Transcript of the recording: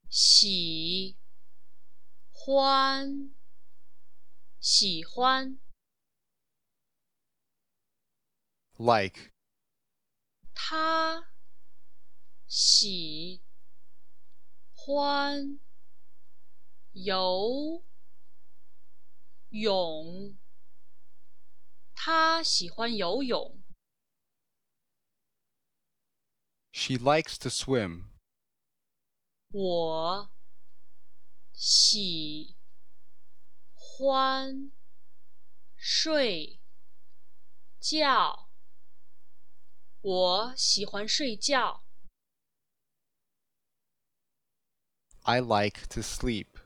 喜欢，喜欢。 like, 他喜欢游泳，他喜欢游泳。 she likes to swim. 我喜欢睡觉，我喜欢睡觉。 I like to sleep.